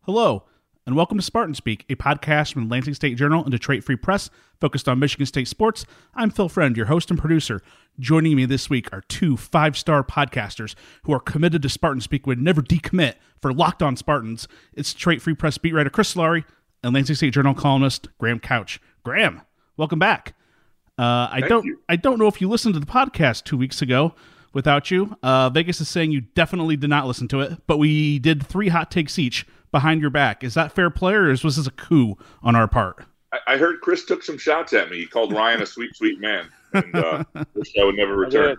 Hello, and welcome to Spartan Speak, a podcast from the Lansing State Journal and Detroit Free Press focused on Michigan State sports. I'm Phil Friend, your host and producer. Joining me this week are two five-star podcasters who are committed to Spartan Speak, would never decommit for Locked On Spartans. It's Detroit Free Press beat writer Chris Solari and Lansing State Journal columnist Graham Couch. Graham, welcome back. I don't know if you listened to the podcast 2 weeks ago without you. Vegas is saying you definitely did not listen to it, but we did 3 hot takes each behind your back. Is that fair play, or was this a coup on our part? I heard Chris took some shots at me. He called Ryan a sweet, sweet man, and wish I would never return.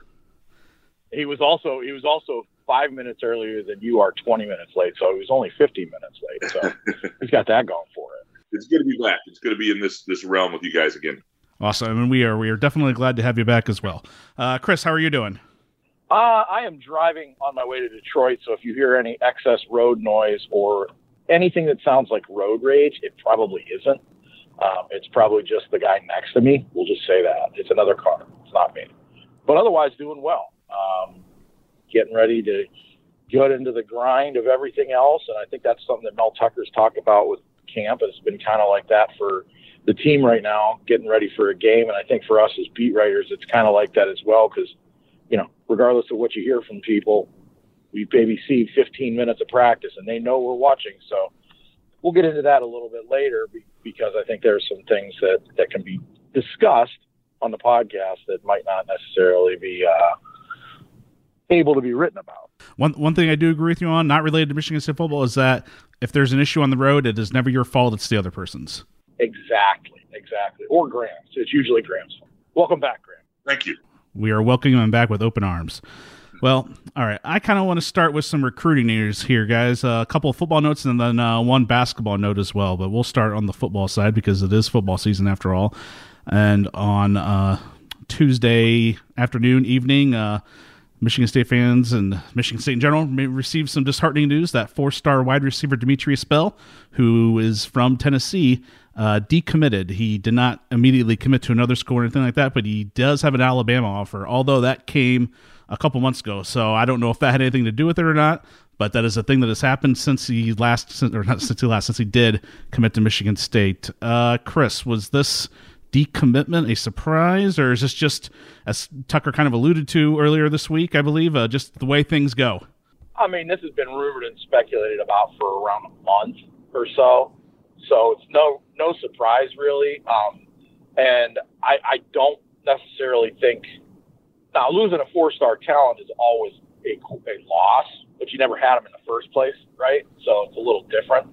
He was also 5 minutes earlier than you are 20 minutes late, so he was only 15 minutes late. So he's got that going for it. It's good to be back. It's good to be in this realm with you guys again. Awesome, and we are definitely glad to have you back as well. Chris, how are you doing? I am driving on my way to Detroit, so if you hear any excess road noise or anything that sounds like road rage, it probably isn't. It's probably just the guy next to me. We'll just say that. It's another car. It's not me. But otherwise, doing well. Getting ready to get into the grind of everything else, and I think that's something that Mel Tucker's talked about with camp. It's been kind of like that for the team right now, getting ready for a game. And I think for us as beat writers, it's kind of like that as well because, you know, regardless of what you hear from people, we maybe see 15 minutes of practice and they know we're watching. So we'll get into that a little bit later because I think there are some things that can be discussed on the podcast that might not necessarily be able to be written about. One thing I do agree with you on, not related to Michigan State football, is that if there's an issue on the road, it is never your fault. It's the other person's. Exactly. Or Graham's. It's usually Graham's fault. Welcome back, Graham. Thank you. We are welcoming him back with open arms. Well, all right. I kind of want to start with some recruiting news here, guys. A couple of football notes and then one basketball note as well. But we'll start on the football side because it is football season after all. And on Tuesday afternoon, evening, Michigan State fans and Michigan State in general may receive some disheartening news that 4-star wide receiver Demetrius Bell, who is from Tennessee, decommitted. He did not immediately commit to another school or anything like that, but he does have an Alabama offer, although that came a couple months ago. So I don't know if that had anything to do with it or not, but that is a thing that has happened since he did commit to Michigan State. Chris, was this decommitment a surprise, or is this just, as Tucker kind of alluded to earlier this week, I believe, just the way things go? I mean, this has been rumored and speculated about for around a month or so. So it's no surprise, really. And I don't necessarily think – now, losing a 4-star talent is always a loss, but you never had him in the first place, right? So it's a little different.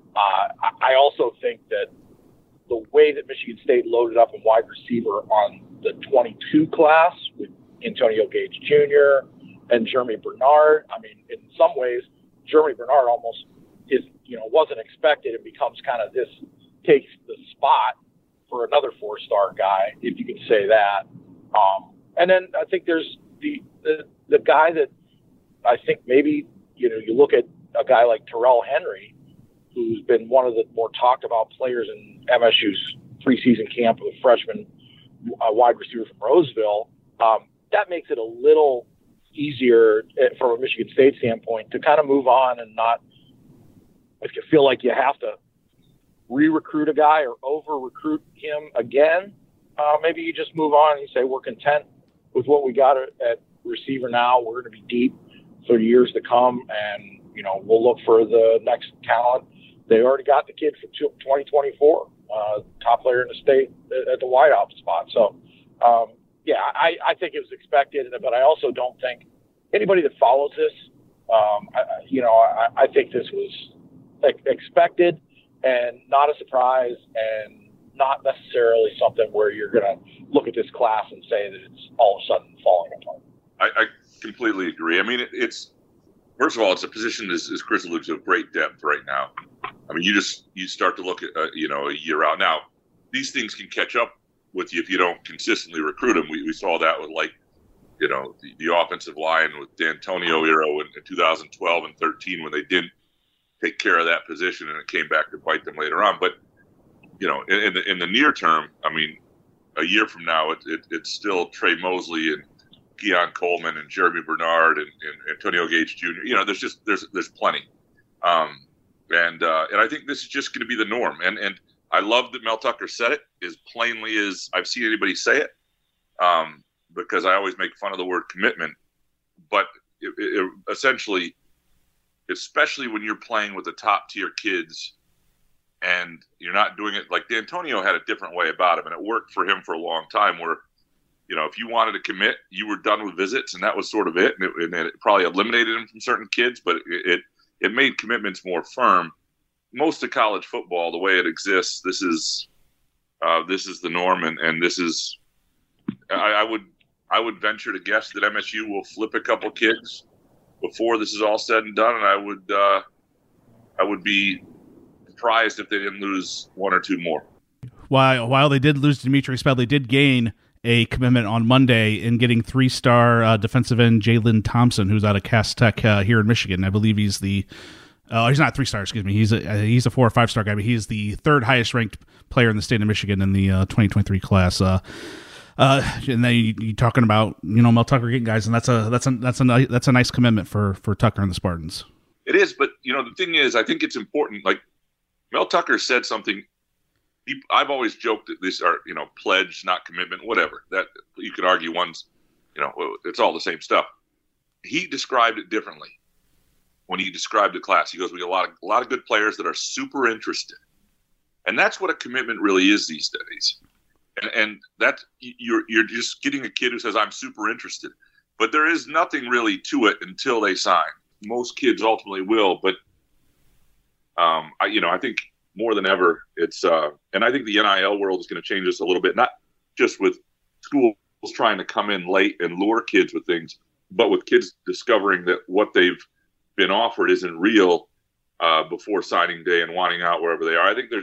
I also think that the way that Michigan State loaded up in wide receiver on the 22 class with Antonio Gage Jr. and Jeremy Bernard, I mean, in some ways, Jeremy Bernard almost is, wasn't expected and becomes kind of takes the spot for another 4-star guy, if you could say that. And then I think there's the guy that I think maybe, you look at a guy like Terrell Henry, who's been one of the more talked about players in MSU's preseason camp with a freshman wide receiver from Roseville. That makes it a little easier from a Michigan State standpoint to kind of move on and not, if you feel like you have to re-recruit a guy or over-recruit him again, maybe you just move on and you say, we're content with what we got at receiver now. We're going to be deep for years to come, and, we'll look for the next talent. They already got the kid for 2024, top player in the state at the wideout spot. So, I think it was expected, but I also don't think anybody that follows this, I think this was expected and not a surprise and not necessarily something where you're going to look at this class and say that it's all of a sudden falling apart. I completely agree. I mean, it's first of all, it's a position, as Chris alluded to, of great depth right now. I mean, you start to look at, a year out. Now, these things can catch up with you if you don't consistently recruit them. We saw that with, the offensive line with D'Antonio era in 2012 and 13 when they didn't take care of that position and it came back to bite them later on. But, in the near term, I mean, a year from now, it's still Trey Mosley and Keon Coleman and Jeremy Bernard and Antonio Gage Jr. There's plenty. And And I think this is just going to be the norm. And I love that Mel Tucker said it as plainly as I've seen anybody say it, because I always make fun of the word commitment. But it essentially, especially when you're playing with the top-tier kids and you're not doing it – like D'Antonio had a different way about him, and it worked for him for a long time where, if you wanted to commit, you were done with visits, and that was sort of it. And it probably eliminated him from certain kids, but it made commitments more firm. Most of college football, the way it exists, this is the norm, and this is I would venture to guess that MSU will flip a couple kids before this is all said and done, and I would be surprised if they didn't lose one or two more. While they did lose Dimitri Spell, they did gain a commitment on Monday in getting 3-star defensive end Jalen Thompson, who's out of Cass Tech here in Michigan. I believe he's the he's not 3-star, excuse me. He's a 4 or 5-star guy, but he's the third highest ranked player in the state of Michigan in the 2023 class. And then you're talking about Mel Tucker getting guys, and that's a nice commitment for Tucker and the Spartans. It is, but the thing is, I think it's important. Like Mel Tucker said something. I've always joked that these are pledge, not commitment, whatever. That you could argue one's it's all the same stuff. He described it differently when he described the class. He goes, "We got a lot of good players that are super interested," and that's what a commitment really is these days. And that you're just getting a kid who says, "I'm super interested," but there is nothing really to it until they sign. Most kids ultimately will, but I think more than ever, it's and I think the NIL world is going to change this a little bit, not just with schools trying to come in late and lure kids with things, but with kids discovering that what they've been offered isn't real before signing day and wanting out wherever they are. I think there's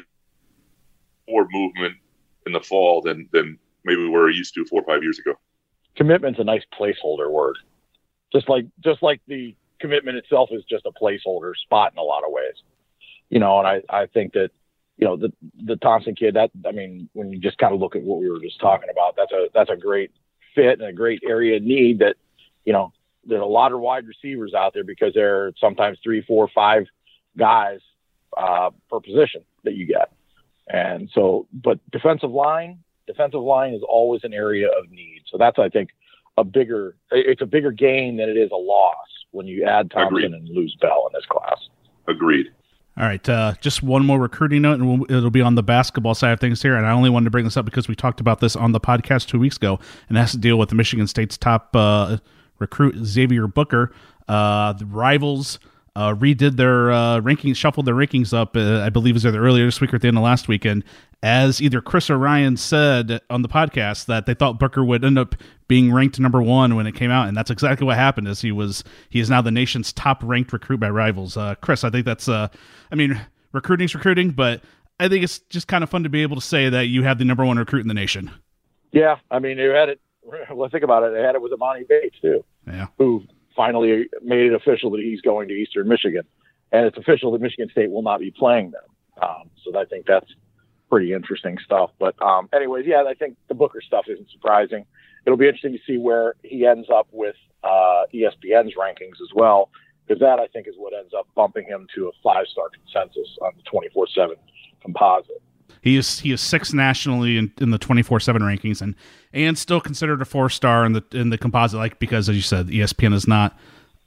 more movement in the fall than maybe we were used to 4 or 5 years ago. Commitment's a nice placeholder word. Just like the commitment itself is just a placeholder spot in a lot of ways. And I think that, the Thompson kid, when you just kind of look at what we were just talking about, that's a great fit and a great area of need that, there's a lot of wide receivers out there because there are sometimes 3, 4, 5 guys per position that you get. And so, but defensive line is always an area of need. So that's, I think, it's a bigger gain than it is a loss when you add Thompson and lose Bell in this class. Agreed. All right, just one more recruiting note, and it'll be on the basketball side of things here. And I only wanted to bring this up because we talked about this on the podcast 2 weeks ago, and it has to deal with Michigan State's top recruit, Xavier Booker. The Rivals redid their rankings, shuffled their rankings up, I believe it was either earlier this week or at the end of last week. And as either Chris or Ryan said on the podcast, that they thought Booker would end up being ranked number 1 when it came out, and that's exactly what happened. He is now the nation's top ranked recruit by Rivals. Chris, I think that's recruiting's recruiting, but I think it's just kind of fun to be able to say that you have the number 1 recruit in the nation. Yeah, you had it. Well, think about it. They had it with Amani Bates too, who finally made it official that he's going to Eastern Michigan, and it's official that Michigan State will not be playing them. So I think that's pretty interesting stuff. But anyways, I think the Booker stuff isn't surprising. It'll be interesting to see where he ends up with ESPN's rankings as well, because that, I think, is what ends up bumping him to a 5-star consensus on the 24/7 composite. He is 6th nationally in the 24/7 rankings, and still considered a 4-star in the composite, because as you said, ESPN has not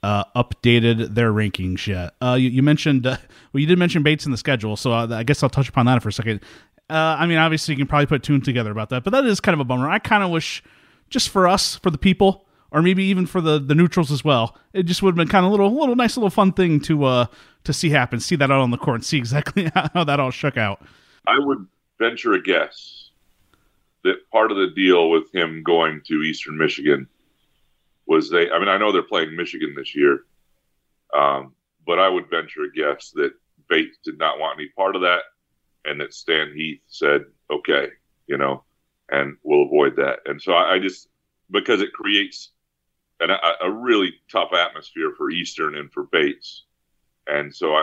updated their rankings yet. You mentioned you did mention Bates in the schedule, so I guess I'll touch upon that for a second. Obviously you can probably put 2 together about that, but that is kind of a bummer. I kind of wish, just for us, for the people, or maybe even for the neutrals as well, it just would have been kind of a little nice little fun thing to see happen, see that out on the court, and see exactly how that all shook out. I would venture a guess that part of the deal with him going to Eastern Michigan was I know they're playing Michigan this year, but I would venture a guess that Bates did not want any part of that, and that Stan Heath said, okay, and we'll avoid that. And so I just, because it creates a really tough atmosphere for Eastern and for Bates. And so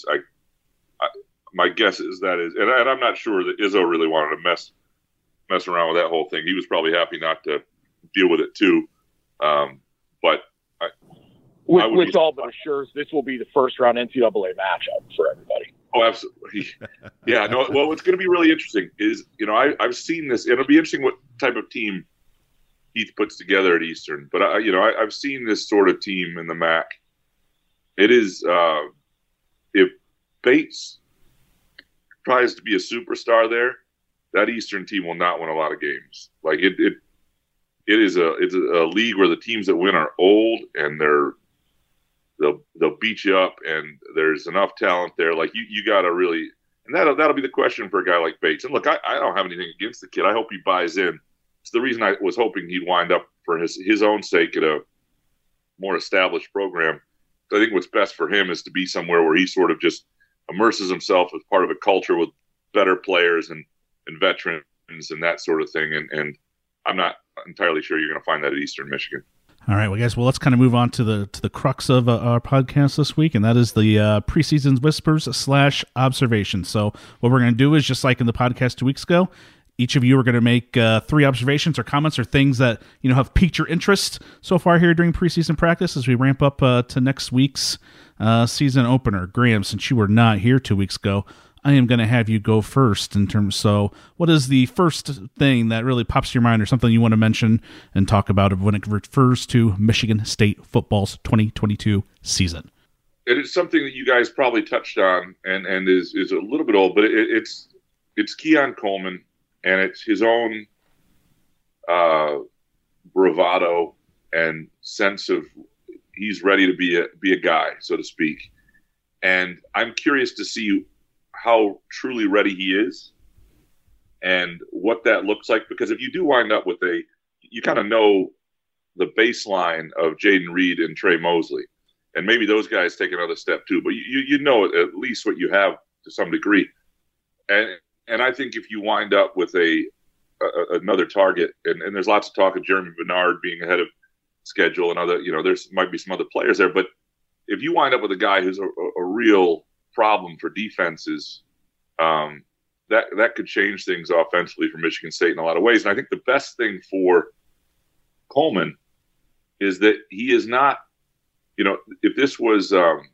my guess is and I'm not sure that Izzo really wanted to mess around with that whole thing. He was probably happy not to deal with it too. But which all but assures this will be the first round NCAA matchup for everybody. Oh, absolutely. Yeah. No. Well, what's going to be really interesting is, I've seen this. It'll be interesting what type of team Heath puts together at Eastern. But I've seen this sort of team in the MAC. It is if Bates tries to be a superstar there, that Eastern team will not win a lot of games. Like it's a league where the teams that win are old and they'll beat you up, and there's enough talent there. Like you got to really, and that'll be the question for a guy like Bates. And look, I don't have anything against the kid. I hope he buys in. It's the reason I was hoping he'd wind up for his own sake at a more established program. I think what's best for him is to be somewhere where he sort of just immerses himself as part of a culture with better players and veterans and that sort of thing. And I'm not entirely sure you're going to find that at Eastern Michigan. All right, well, guys, let's kind of move on to the crux of our podcast this week, and that is the preseason whispers / observations. So what we're going to do is, just like in the podcast 2 weeks ago, each of you are going to make 3 observations or comments or things that have piqued your interest so far here during preseason practice as we ramp up to next week's season opener. Graham, since you were not here 2 weeks ago, I am going to have you go first in terms. So what is the first thing that really pops to your mind or something you want to mention and talk about when it refers to Michigan State football's 2022 season? It is something that you guys probably touched on and is a little bit old, but it's Keon Coleman, and it's his own bravado and sense of he's ready to be a guy, so to speak. And I'm curious to see how truly ready he is and what that looks like, because if you do wind up with you kind of know the baseline of Jaden Reed and Trey Mosley, and maybe those guys take another step too, but you know at least what you have to some degree. And I think if you wind up with another target, and there's lots of talk of Jeremy Bernard being ahead of schedule and other, there's might be some other players there, but if you wind up with a guy who's a real problem for defenses, that could change things offensively for Michigan State in a lot of ways. And I think the best thing for Coleman is that he is not, if this was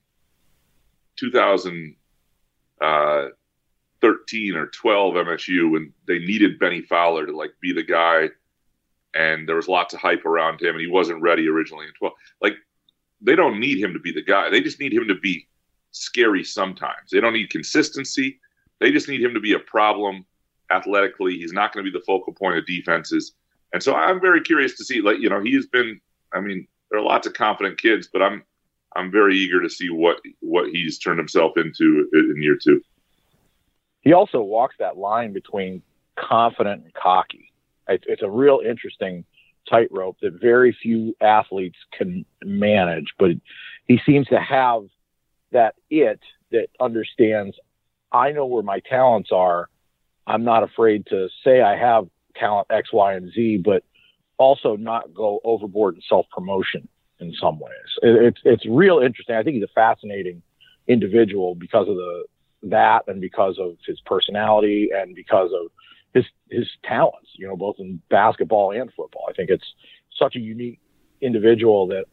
2013 or 12 MSU and they needed Benny Fowler to be the guy, and there was lots of hype around him and he wasn't ready originally in 12, they don't need him to be the guy. They just need him to be scary sometimes. They don't need consistency. They just need him to be a problem athletically. He's not going to be the focal point of defenses. And so I'm very curious to see, he has been, there are lots of confident kids, but I'm very eager to see what he's turned himself into in year 2. He also walks that line between confident and cocky. It's a real interesting tightrope that very few athletes can manage, but he seems to have that understands, I know where my talents are. I'm not afraid to say I have talent X, Y, and Z, but also not go overboard in self-promotion in some ways. It's real interesting. I think he's a fascinating individual because of that and because of his personality and because of his talents, both in basketball and football. I think it's such a unique individual that,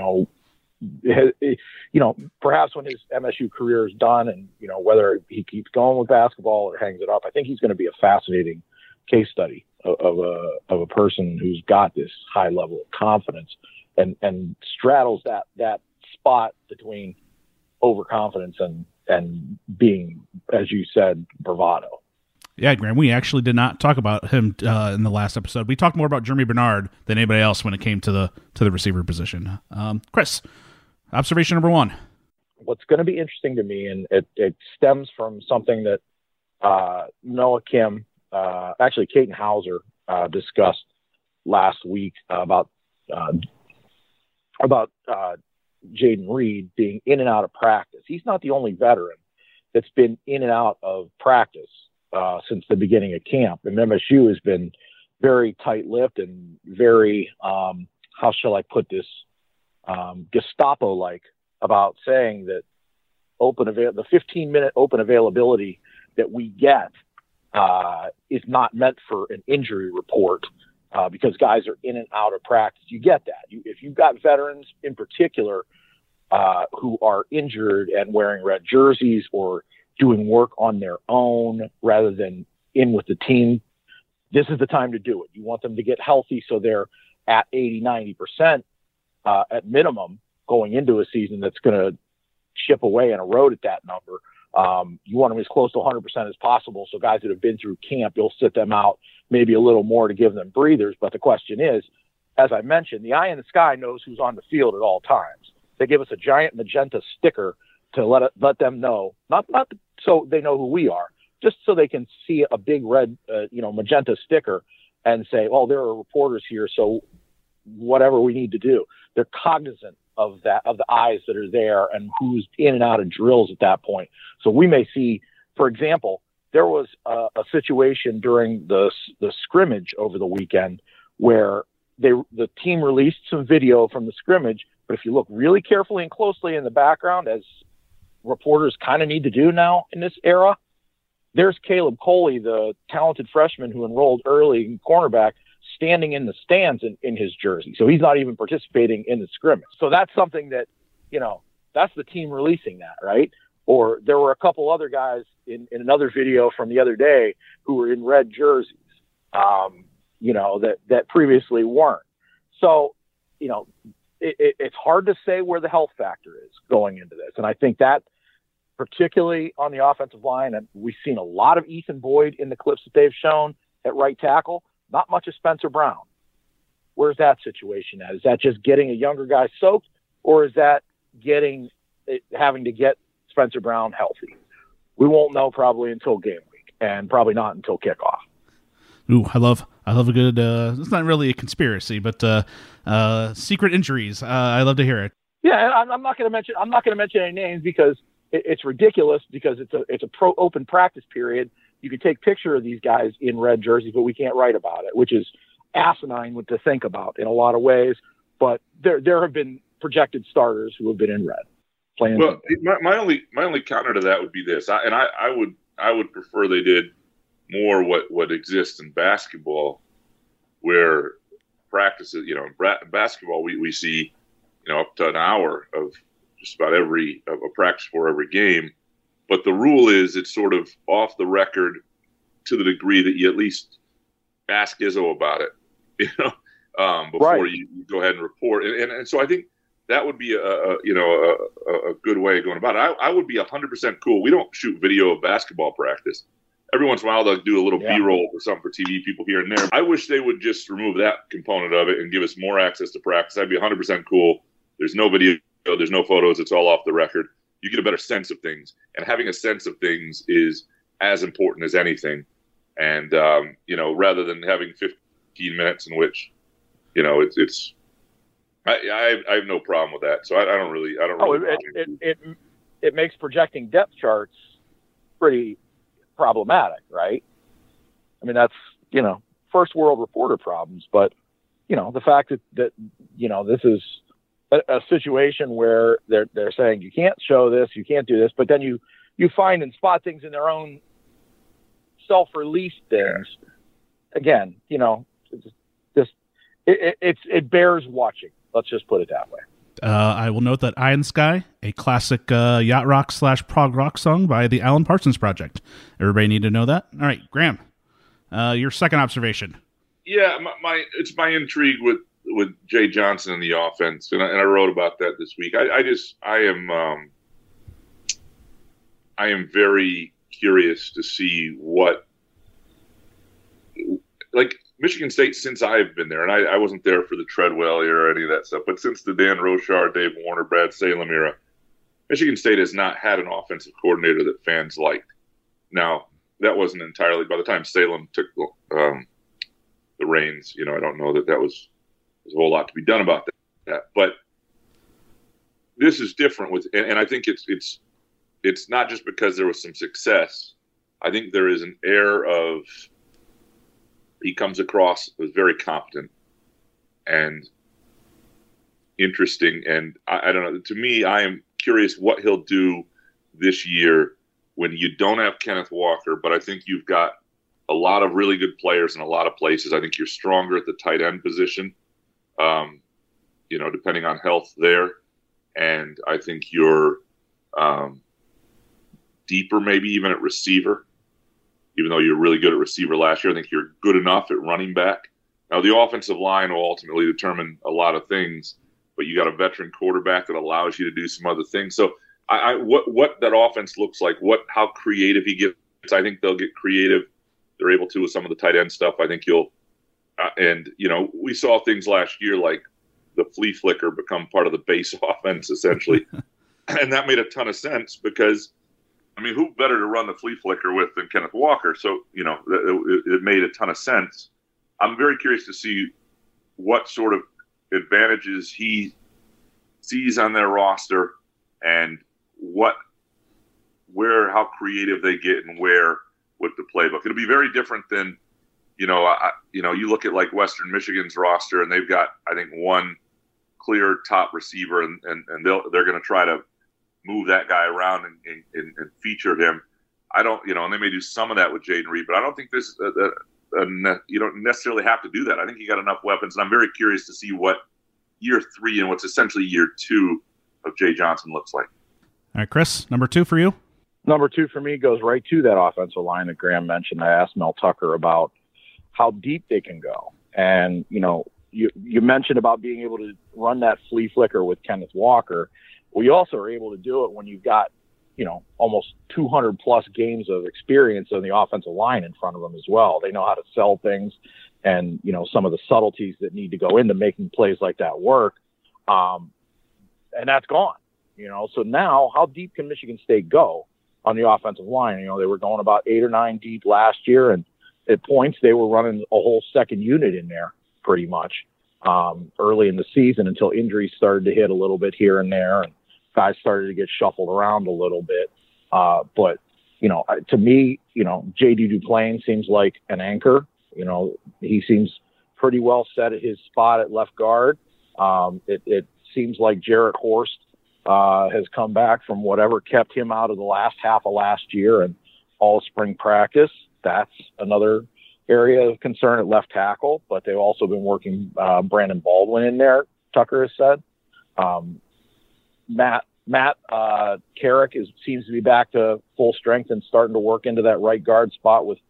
perhaps when his MSU career is done and, whether he keeps going with basketball or hangs it up, I think he's going to be a fascinating case study of a person who's got this high level of confidence and straddles that spot between overconfidence and being, as you said, bravado. Yeah, Graham, we actually did not talk about him in the last episode. We talked more about Jeremy Bernard than anybody else when it came to the receiver position. Chris, observation number 1. What's going to be interesting to me, and it stems from something that Noah Kim, actually Caton Hauser, discussed last week about Jaden Reed being in and out of practice. He's not the only veteran that's been in and out of practice since the beginning of camp. And MSU has been very tight-lipped and very, how shall I put this, Gestapo-like about saying that the 15-minute open availability that we get is not meant for an injury report because guys are in and out of practice. You get that. If you've got veterans in particular who are injured and wearing red jerseys or doing work on their own rather than in with the team, this is the time to do it. You want them to get healthy so they're at 80, 90% at minimum going into a season that's going to chip away and erode at that number. You want them as close to 100% as possible. So guys that have been through camp, you'll sit them out maybe a little more to give them breathers. But the question is, as I mentioned, the eye in the sky knows who's on the field at all times. They give us a giant magenta sticker to let them know, not so they know who we are, just so they can see a big red, magenta sticker and say, "Oh, there are reporters here, so whatever we need to do." They're cognizant of that, of the eyes that are there and who's in and out of drills at that point. So we may see, for example, there was a situation during the scrimmage over the weekend where the team released some video from the scrimmage, but if you look really carefully and closely in the background, as reporters kind of need to do now in this era, there's Caleb Coley, the talented freshman who enrolled early in cornerback, standing in the stands in his jersey. So he's not even participating in the scrimmage. So that's something that, that's the team releasing that, right? Or there were a couple other guys in another video from the other day who were in red jerseys, that previously weren't. So, it's hard to say where the health factor is going into this. And I think that particularly on the offensive line, and we've seen a lot of Ethan Boyd in the clips that they've shown at right tackle, not much of Spencer Brown. Where's that situation at? Is that just getting a younger guy soaked, or is that having to get Spencer Brown healthy? We won't know probably until game week, and probably not until kickoff. Ooh, I love a good. It's not really a conspiracy, but secret injuries. I love to hear it. Yeah, and I'm not going to mention any names because it's ridiculous. Because it's a pro open practice period. You can take picture of these guys in red jerseys, but we can't write about it, which is asinine to think about in a lot of ways. But there have been projected starters who have been in red. Playing. Well, my only counter to that would be this, I would prefer they did more what exists in basketball, where practices, in basketball we see, up to an hour of just about a practice for every game. But the rule is it's sort of off the record to the degree that you at least ask Izzo about it, before right. you go ahead and report. And so I think that would be a good way of going about it. I would be 100% cool. We don't shoot video of basketball practice. Every once in a while they'll do a little B-roll or something for TV people here and there. I wish they would just remove that component of it and give us more access to practice. I'd be 100% cool. There's no video, there's no photos. It's all off the record. You get a better sense of things, and having a sense of things is as important as anything. And rather than having 15 minutes in which, it's I have no problem with that. So I don't really. It makes projecting depth charts pretty problematic, right? I mean, that's first world reporter problems, but the fact that this is a situation where they're saying you can't show this, you can't do this, but then you find and spot things in their own self-released things. Again, it bears watching. Let's just put it that way. I will note that Eye in the Sky, a classic yacht rock / prog rock song by the Alan Parsons Project. Everybody need to know that. All right, Graham, your second observation. Yeah, it's my intrigue with Jay Johnson and the offense, and I wrote about that this week. I am very curious to see what, like, Michigan State, since I've been there, and I wasn't there for the Treadwell era or any of that stuff, but since the Dan Rochar, Dave Warner, Brad Salem era, Michigan State has not had an offensive coordinator that fans liked. Now, that wasn't entirely, by the time Salem took the reins, I don't know that was there's a whole lot to be done about that. But this is different and I think it's not just because there was some success. I think there is an air of, he comes across as very competent and interesting. And I don't know, to me, I am curious what he'll do this year when you don't have Kenneth Walker, but I think you've got a lot of really good players in a lot of places. I think you're stronger at the tight end position, depending on health there. And I think you're deeper, maybe even at receiver. Even though you're really good at receiver last year, I think you're good enough at running back. Now, the offensive line will ultimately determine a lot of things, but you got a veteran quarterback that allows you to do some other things. So, what that offense looks like, how creative he gets, I think they'll get creative. They're able to with some of the tight end stuff. I think we saw things last year like the flea flicker become part of the base offense essentially, and that made a ton of sense because, I mean, who better to run the flea flicker with than Kenneth Walker? So, it made a ton of sense. I'm very curious to see what sort of advantages he sees on their roster and how creative they get and where with the playbook. It'll be very different than, you look at like Western Michigan's roster and they've got, I think, one clear top receiver and they're going to try to move that guy around and feature him. I don't, and they may do some of that with Jaden Reed, but I don't think this, you don't necessarily have to do that. I think you got enough weapons, and I'm very curious to see what year 3 and what's essentially year 2 of Jay Johnson looks like. All right, Chris, number 2 for you. Number 2 for me goes right to that offensive line that Graham mentioned. I asked Mel Tucker about how deep they can go. And, you mentioned about being able to run that flea flicker with Kenneth Walker. We also are able to do it when you've got, almost 200 plus games of experience on the offensive line in front of them as well. They know how to sell things and, some of the subtleties that need to go into making plays like that work. And that's gone, so now how deep can Michigan State go on the offensive line? They were going about 8 or 9 deep last year, and at points they were running a whole second unit in there pretty much early in the season until injuries started to hit a little bit here and there. And guys started to get shuffled around a little bit. But, to me, J.D. Duplain seems like an anchor. He seems pretty well set at his spot at left guard. It seems like Jarrett Horst has come back from whatever kept him out of the last half of last year and all spring practice. That's another area of concern at left tackle, but they've also been working Brandon Baldwin in there, Tucker has said. Matt Carrick seems to be back to full strength and starting to work into that right guard spot with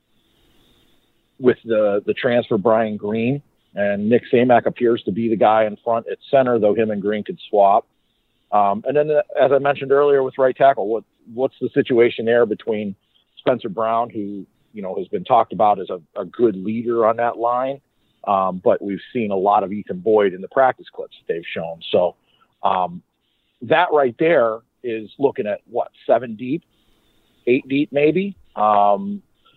the transfer Brian Green, and Nick Samac appears to be the guy in front at center, though him and Green could swap. And then, as I mentioned earlier, with right tackle, what's the situation there between Spencer Brown, who has been talked about as a good leader on that line, but we've seen a lot of Ethan Boyd in the practice clips that they've shown. So that right there is looking at 7 deep, 8 deep maybe. A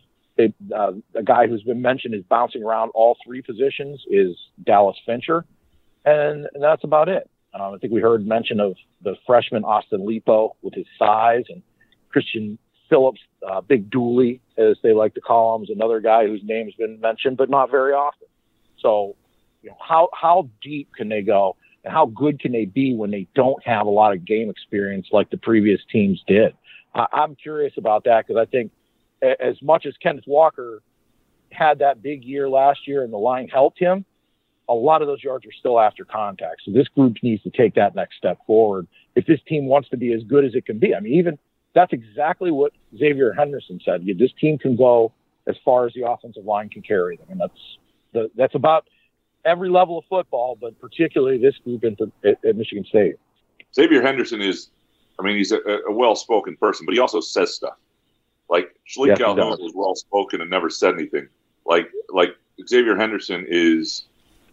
guy who's been mentioned is bouncing around all 3 positions is Dallas Fincher, and that's about it. I think we heard mention of the freshman Austin Lipo with his size, and Christian Phillips, Big Dooley, as they like to call him, is another guy whose name's been mentioned, but not very often. So, how deep can they go, and how good can they be when they don't have a lot of game experience like the previous teams did? I'm curious about that, because I think as much as Kenneth Walker had that big year last year and the line helped him, a lot of those yards are still after contact. So this group needs to take that next step forward if this team wants to be as good as it can be. I mean, even that's exactly what Xavier Henderson said. This team can go as far as the offensive line can carry them. And that's about every level of football, but particularly this group at Michigan State. Xavier Henderson he's a well-spoken person, but he also says stuff. Like Shalik Calhoun was well-spoken and never said anything. Like Xavier Henderson is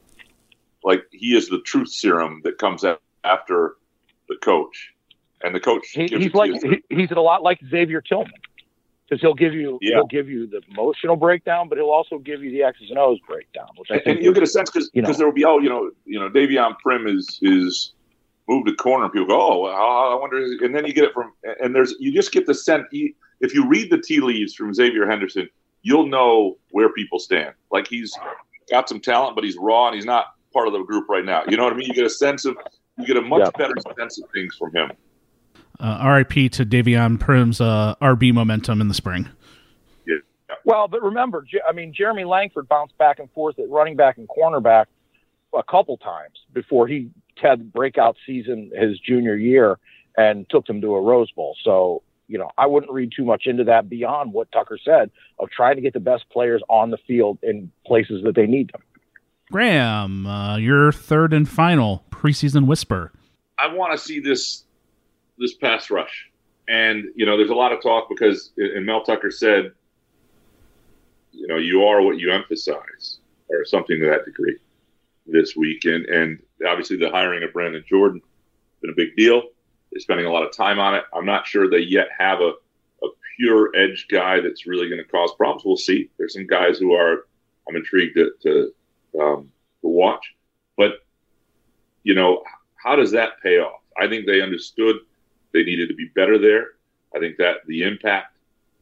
he is the truth serum that comes after the coach, and the coach he's a lot like Xavier Tillman, because he'll give you the emotional breakdown, but he'll also give you the X's and O's breakdown, which I think you'll get a sense because there will be Davion Prim is moved to corner, and people go, I wonder, and then you get it from, and you just get the sense. If you read the tea leaves from Xavier Henderson, you'll know where people stand. Like, he's got some talent, but he's raw and he's not part of the group right now. You know what I mean? You get a much better sense of things from him. RIP to Davion Prim's RB momentum in the spring. Yeah. Well, but remember, Jeremy Langford bounced back and forth at running back and cornerback a couple times before he had the breakout season his junior year and took them to a Rose Bowl. So, I wouldn't read too much into that beyond what Tucker said of trying to get the best players on the field in places that they need them. Graham, your third and final preseason whisper. I want to see this pass rush. And, there's a lot of talk because, and Mel Tucker said, you are what you emphasize, or something to that degree this week. And obviously the hiring of Brandon Jordan has been a big deal. They're spending a lot of time on it. I'm not sure they yet have a pure edge guy that's really going to cause problems. We'll see. There's some guys who I'm intrigued to watch. But, how does that pay off? I think they understood they needed to be better there. I think that the impact,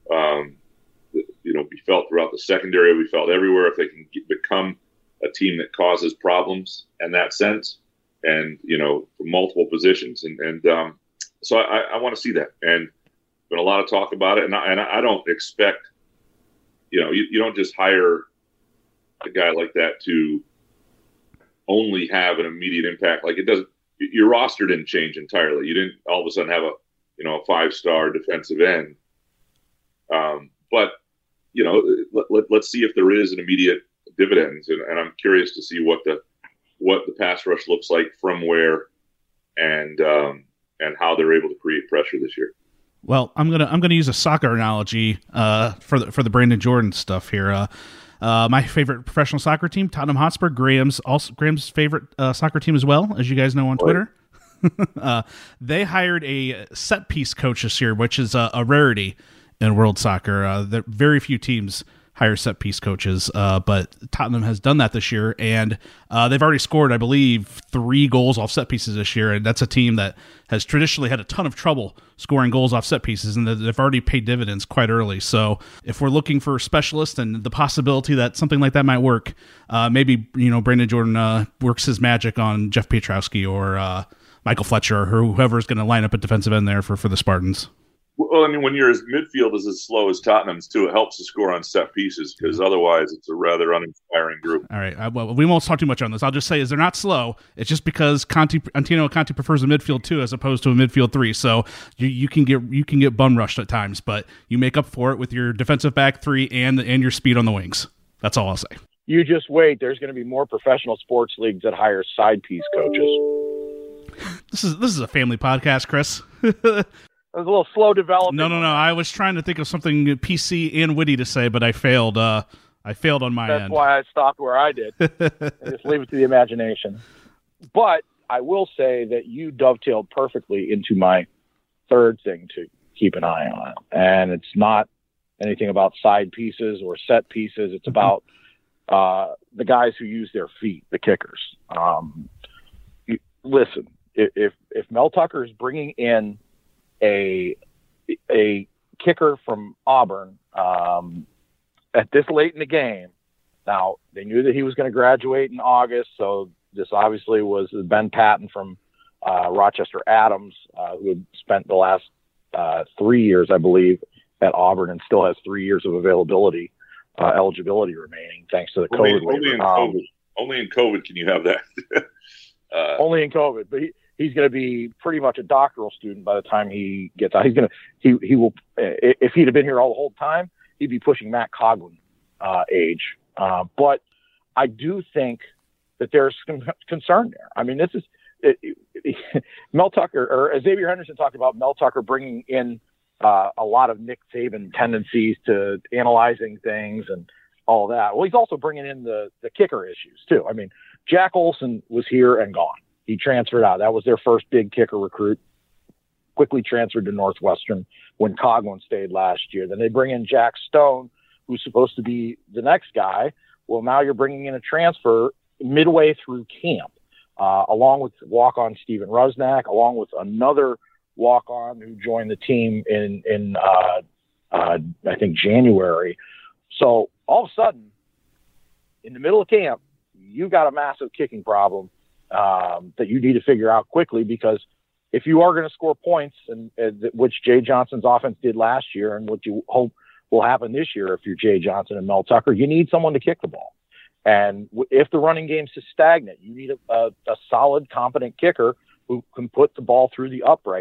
be felt throughout the secondary. We felt everywhere if they can become a team that causes problems in that sense, and for multiple positions, and so I want to see that. And been a lot of talk about it, and I don't expect, you don't just hire a guy like that to only have an immediate impact. Like, it doesn't. Your roster didn't change entirely. You didn't all of a sudden have a 5-star defensive end. But let's see if there is an immediate dividends, and I'm curious to see what the pass rush looks like from where, and how they're able to create pressure this year. Well, I'm gonna use a soccer analogy for the Brandon Jordan stuff here. My favorite professional soccer team, Tottenham Hotspur, Graham's favorite soccer team as well, as you guys know on Twitter. They hired a set piece coach this year, which is a rarity in world soccer. Very few teams hire set piece coaches, but Tottenham has done that this year, and they've already scored, I believe, 3 goals off set pieces this year, and that's a team that has traditionally had a ton of trouble scoring goals off set pieces, and they've already paid dividends quite early. So if we're looking for specialists and the possibility that something like that might work, maybe Brandon Jordan works his magic on Jeff Pietrowski or Michael Fletcher or whoever's going to line up at defensive end there for the Spartans. Well, I mean, when your midfield is as slow as Tottenham's too, it helps to score on set pieces, because otherwise it's a rather uninspiring group. All right. Well, we won't talk too much on this. I'll just say is they're not slow. It's just because Antonio Conte prefers a midfield 2 as opposed to a midfield 3. So you can get bum rushed at times, but you make up for it with your defensive back 3 and your speed on the wings. That's all I'll say. You just wait. There's going to be more professional sports leagues that hire side piece coaches. This is a family podcast, Chris. It was a little slow development. No. I was trying to think of something PC and witty to say, but I failed. I failed on my end. That's why I stopped where I did. Just leave it to the imagination. But I will say that you dovetailed perfectly into my third thing to keep an eye on. And it's not anything about side pieces or set pieces. It's about the guys who use their feet, the kickers. Listen, if Mel Tucker is bringing in a kicker from Auburn at this late in the game. Now, they knew that he was going to graduate in August, so this obviously was Ben Patton from Rochester Adams, who had spent the last 3 years, I believe, at Auburn and still has 3 years of eligibility remaining, thanks to the COVID waiver. Only in COVID can you have that. Only in COVID, but he's going to be pretty much a doctoral student by the time he gets out. He will, if he'd have been here all the whole time, he'd be pushing Matt Coughlin age. But I do think that there's some concern there. I mean, this is Mel Tucker, or as Xavier Henderson talked about, Mel Tucker bringing in a lot of Nick Saban tendencies to analyzing things and all that. Well, he's also bringing in the kicker issues too. I mean, Jack Olson was here and gone. He transferred out. That was their first big kicker recruit. Quickly transferred to Northwestern when Coughlin stayed last year. Then they bring in Jack Stone, who's supposed to be the next guy. Well, now you're bringing in a transfer midway through camp, along with walk-on Steven Rusnak, along with another walk-on who joined the team in I think January. So all of a sudden, in the middle of camp, you got a massive kicking problem that you need to figure out quickly, because if you are going to score points, and which Jay Johnson's offense did last year, and what you hope will happen this year if you're Jay Johnson and Mel Tucker, you need someone to kick the ball. And if the running game's stagnant, you need a solid, competent kicker who can put the ball through the uprights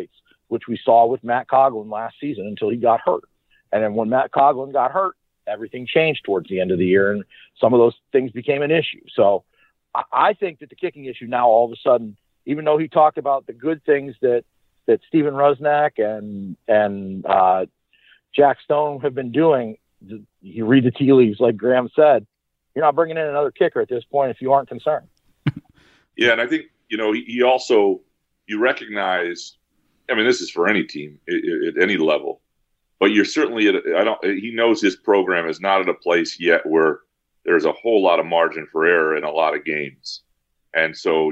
which we saw with Matt Coughlin last season until he got hurt. And then when Matt Coughlin got hurt, everything changed towards the end of the year, and some of those things became an issue. So I think that the kicking issue now, all of a sudden, even though he talked about the good things that Steven Rusnak and Jack Stone have been doing, you read the tea leaves, like Graham said, you're not bringing in another kicker at this point if you aren't concerned. Yeah, and I think, he also, you recognize, I mean, this is for any team at any level, but you're certainly he knows his program is not at a place yet where there's a whole lot of margin for error in a lot of games. And so,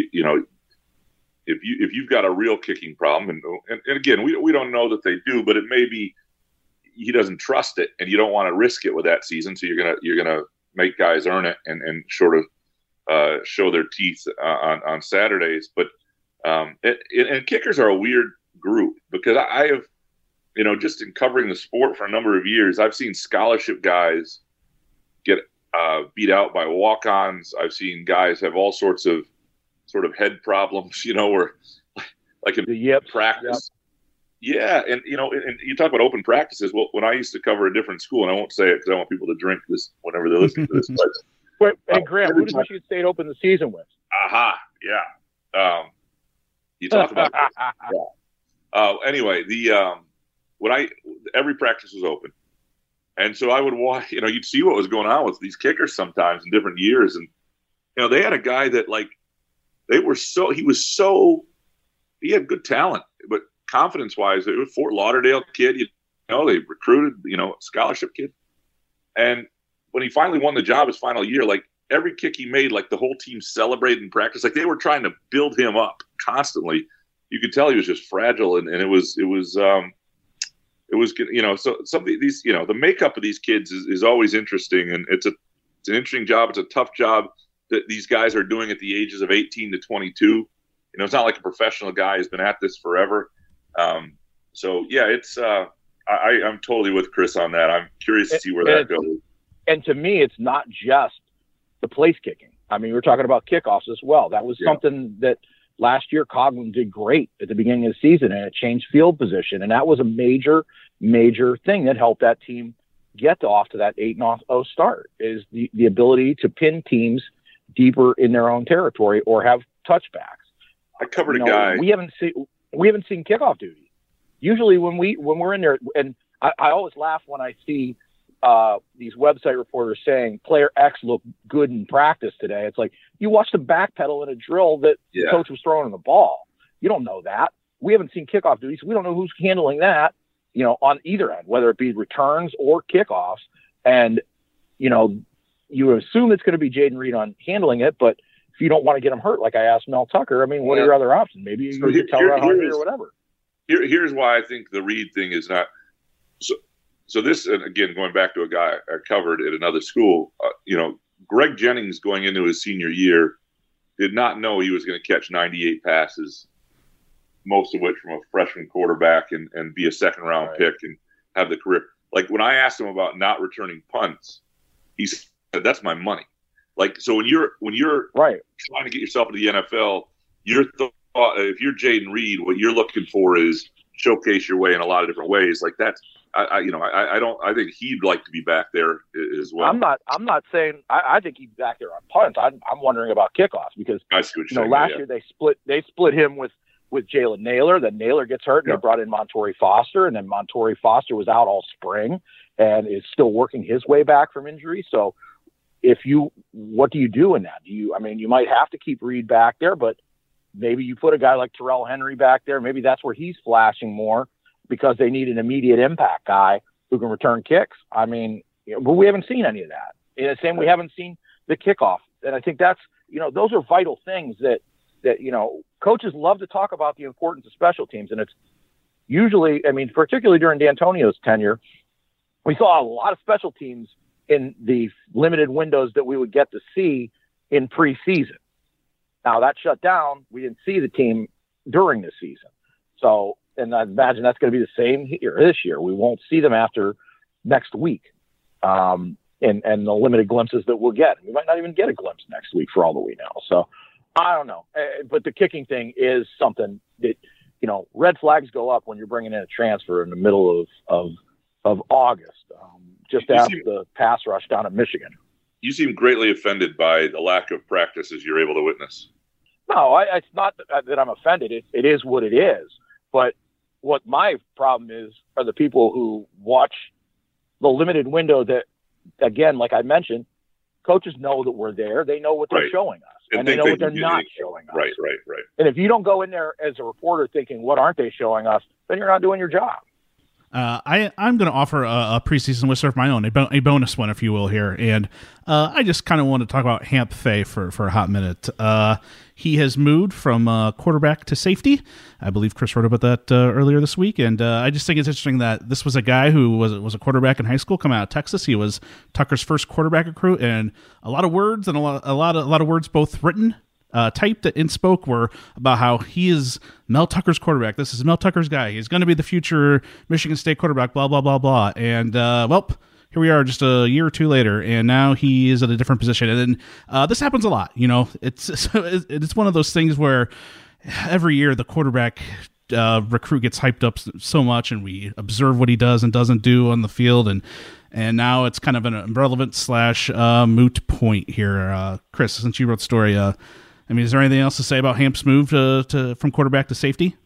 if you've got a real kicking problem, and again, we don't know that they do, but it may be he doesn't trust it, and you don't want to risk it with that season. So you're gonna make guys earn it and sort of show their teeth on Saturdays. But and kickers are a weird group, because I have, just in covering the sport for a number of years, I've seen scholarship guys get beat out by walk-ons. I've seen guys have all sorts of sort of head problems, where like in practice. Yeah, and and you talk about open practices. Well, when I used to cover a different school, and I won't say it because I want people to drink this whenever they're listening to this. But hey, Graham, who does Michigan State open the season with? Yeah. You talk about anyway. Every practice was open, and so I would watch. You'd see what was going on with these kickers sometimes in different years, and they had a guy that he had good talent, but confidence-wise, it was Fort Lauderdale kid. They recruited, scholarship kid, and when he finally won the job his final year, like every kick he made, like the whole team celebrated in practice, like they were trying to build him up constantly. You could tell he was just fragile, and it was so some of these, the makeup of these kids is always interesting, and it's an interesting job. It's a tough job that these guys are doing at the ages of 18 to 22. It's not like a professional guy who's been at this forever. So yeah, it's I'm totally with Chris on that. I'm curious to see where that goes. And to me, it's not just the place kicking. I mean, we're talking about kickoffs as well. That was something that last year Coughlin did great at the beginning of the season, and it changed field position. And that was a major, major thing that helped that team get off to that 8-0 start, is the ability to pin teams deeper in their own territory or have touchbacks. I covered a guy. We haven't seen kickoff duty. Usually when we're in there, and I always laugh when I see these website reporters saying player X looked good in practice today. It's like, you watched the backpedal in a drill that the coach was throwing the ball. You don't know that. We haven't seen kickoff duty, so we don't know who's handling that, on either end, whether it be returns or kickoffs. And, you assume it's going to be Jaden Reed on handling it, but if you don't want to get him hurt, like I asked Mel Tucker, I mean, what are your other options? Maybe you could tell Hunter or whatever. Here's why I think the Reed thing is not so this, and again, going back to a guy I covered at another school, Greg Jennings going into his senior year did not know he was going to catch 98 passes, most of which from a freshman quarterback, and be a second-round pick and have the career. Like, when I asked him about not returning punts, he said, that's my money. Like, so when you're trying to get yourself into the NFL, if you're Jaden Reed, what you're looking for is showcase your way in a lot of different ways. Like, that's, I think he'd like to be back there as well. I'm not saying I think he's back there on punts. I'm wondering about kickoffs, because I see what you're saying, last year they split him with Jalen Naylor. Then Naylor gets hurt, and they brought in Montorie Foster, and then Montorie Foster was out all spring and is still working his way back from injury. So what do you do in that? You might have to keep Reed back there, but maybe you put a guy like Terrell Henry back there. Maybe that's where he's flashing more, because they need an immediate impact guy who can return kicks. I mean, but we haven't seen any of that. In the same, we haven't seen the kickoff. And I think that's, those are vital things that coaches love to talk about, the importance of special teams. And it's usually, particularly during D'Antonio's tenure, we saw a lot of special teams in the limited windows that we would get to see in preseason. Now that shut down. We didn't see the team during the season. So, and I imagine that's going to be the same here this year. We won't see them after next week. And the limited glimpses that we'll get. We might not even get a glimpse next week for all that we know. So I don't know. But the kicking thing is something that, red flags go up when you're bringing in a transfer in the middle of August, just after the pass rush down at Michigan. You seem greatly offended by the lack of practices you're able to witness. No, it's not that I'm offended. It is what it is. But what my problem is are the people who watch the limited window that, again, like I mentioned, coaches know that we're there. They know what they're showing us. And they know what they're not showing us. Right. And if you don't go in there as a reporter thinking, what aren't they showing us, then you're not doing your job. I'm going to offer a preseason whistle of my own, a bonus one, if you will, here. And I just kind of want to talk about Hamp Fay for a hot minute. He has moved from quarterback to safety. I believe Chris wrote about that earlier this week. And I just think it's interesting that this was a guy who was a quarterback in high school coming out of Texas. He was Tucker's first quarterback recruit, and a lot of words and a lot of words both written, typed and spoke were about how he is Mel Tucker's quarterback. This is Mel Tucker's guy. He's going to be the future Michigan State quarterback, blah, blah, blah, blah. And, here we are just a year or two later, and now he is at a different position. And then this happens a lot. It's one of those things where every year the quarterback recruit gets hyped up so much, and we observe what he does and doesn't do on the field. And now it's kind of an irrelevant / moot point here. Chris, since you wrote the story, is there anything else to say about Hamp's move from quarterback to safety?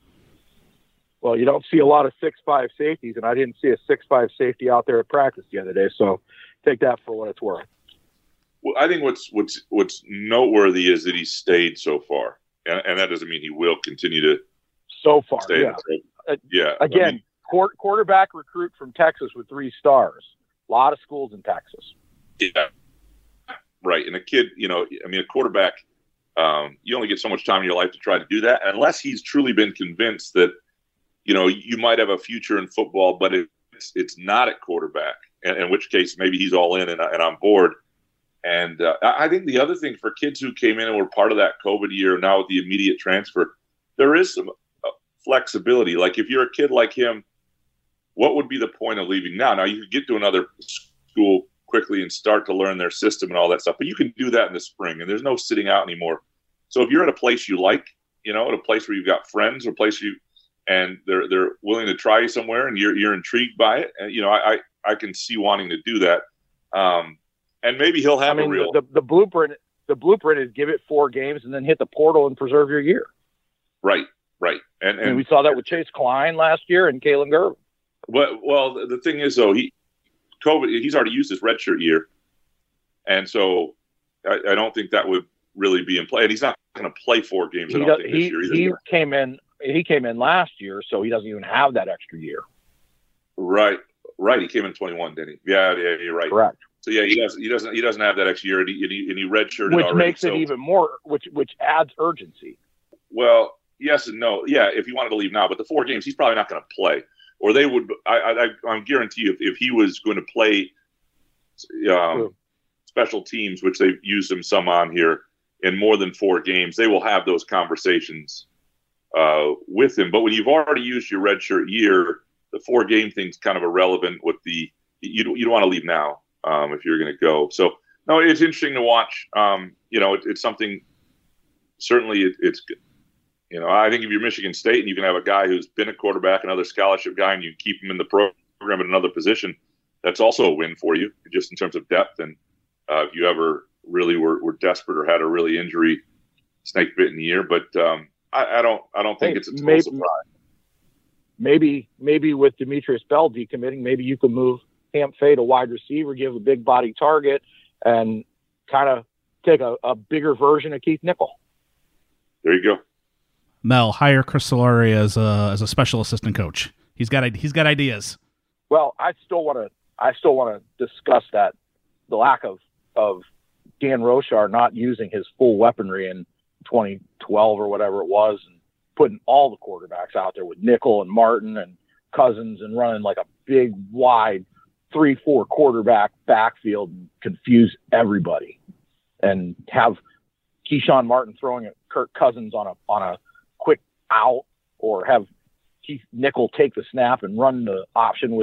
Well, you don't see a lot of 6'5" safeties, and I didn't see a 6'5" safety out there at practice the other day. So take that for what it's worth. Well, I think what's noteworthy is that he stayed so far, and that doesn't mean he will continue to. So far, stay yeah. Again, quarterback recruit from Texas with 3 stars. A lot of schools in Texas. Yeah, right. And a kid, a quarterback. You only get so much time in your life to try to do that, unless he's truly been convinced that, you might have a future in football, but it's not at quarterback, in which case maybe he's all in and on board. And I think the other thing for kids who came in and were part of that COVID year, now with the immediate transfer, there is some flexibility. Like if you're a kid like him, what would be the point of leaving now? Now you could get to another school quickly and start to learn their system and all that stuff, but you can do that in the spring, and there's no sitting out anymore. So if you're at a place you like, at a place where you've got friends, or a place and they're willing to try you somewhere, and you're intrigued by it, and I can see wanting to do that. And maybe he'll have a real the blueprint. The blueprint is give it 4 games and then hit the portal and preserve your year. Right. And we saw that with Chase Klein last year and Kalen Gervin. Well, the thing is though, he's already used his redshirt year, and so I don't think that would really be in play. And he's not going to play 4 games. I don't think this year either. He came in last year, so he doesn't even have that extra year. Right. He came in 21, didn't he? Yeah, you're right. Correct. So yeah, he doesn't have that extra year, and he redshirted which already, makes it even more, which adds urgency. Well, yes and no. Yeah, if he wanted to leave now, but the 4 games he's probably not going to play, or they would. I guarantee you, if he was going to play special teams, which they've used him some on here, in more than 4 games, they will have those conversations with him. But when you've already used your redshirt year, the 4-game thing's kind of irrelevant. You don't want to leave now if you're going to go. So no, it's interesting to watch. It's something. Certainly, it's. I think if you're Michigan State and you can have a guy who's been a quarterback, another scholarship guy, and you keep him in the program at another position, that's also a win for you, just in terms of depth. And if you ever really were desperate or had a really injury snake bitten year, but I don't think it's a total surprise. Maybe with Demetrius Bell decommitting, maybe you could move Hamp Fay to wide receiver, give a big body target, and kind of take a bigger version of Keith Nickel. There you go. Mel, hire Chris Solari as a special assistant coach. He's got ideas. Well, I still want to discuss that the lack of Dan Rochar not using his full weaponry in 2012 or whatever it was, and putting all the quarterbacks out there with Nickel and Martin and Cousins and running like a big wide 3-4 quarterback backfield and confuse everybody, and have Keyshawn Martin throwing at Kirk Cousins on a quick out, or have Keith Nickel take the snap and run the option with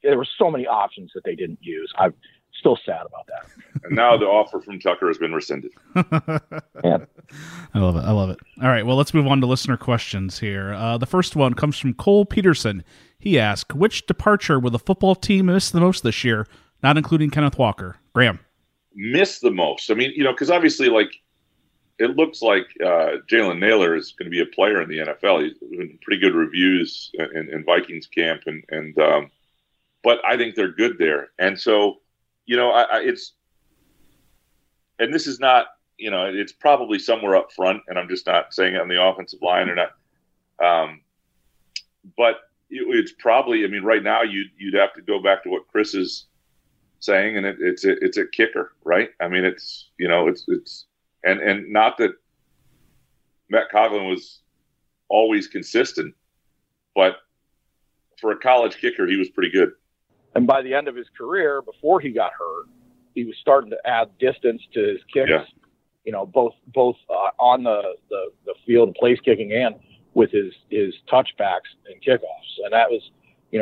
there were so many options that they didn't use. I'm still sad about that. And now the offer from Tucker has been rescinded. Yeah. I love it. I love it. All right. Well, let's move on to listener questions here. The first one comes from Cole Peterson. He asked, which departure will the football team miss the most this year, not including Kenneth Walker? Graham. Miss the most? I mean, because obviously, it looks like Jalen Naylor is going to be a player in the NFL. He's been pretty good reviews in Vikings camp, but I think they're good there. And so, it's not, it's probably somewhere up front, and I'm just not saying it on the offensive line or not. But it's probably, I mean, right now you'd have to go back to what Chris is saying, and it's a kicker, right? I mean, it's and not that Matt Coughlin was always consistent, but for a college kicker, he was pretty good. And by the end of his career, before he got hurt, he was starting to add distance to his kicks. Yeah. Both on the field of place kicking and with his touchbacks and kickoffs. And that was,